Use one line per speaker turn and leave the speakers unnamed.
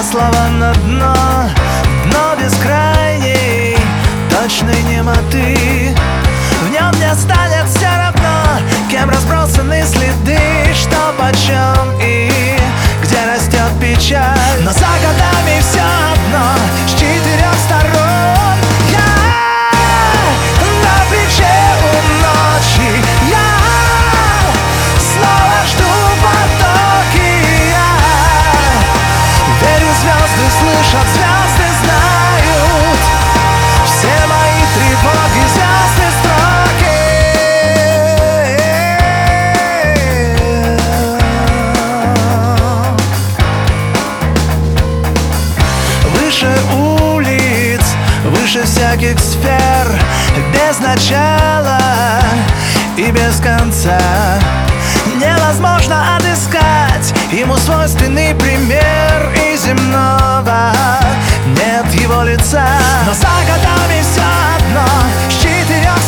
слова на дно, дно бескрайней, точной немоты. В нем не станет все равно, кем разбросаны следы, что почем и где растет печаль. Но за годами все одно, с 4 сторон я на плече у ночи. Я снова жду потоки. Я верю, звезды слышат, звезды знают все мои тревоги, звездные строки. Выше улиц, выше всяких сфер, без начала и без конца невозможно отыскать ему свойственный пример, и земного нет его лица. Но за годами все одно, с 4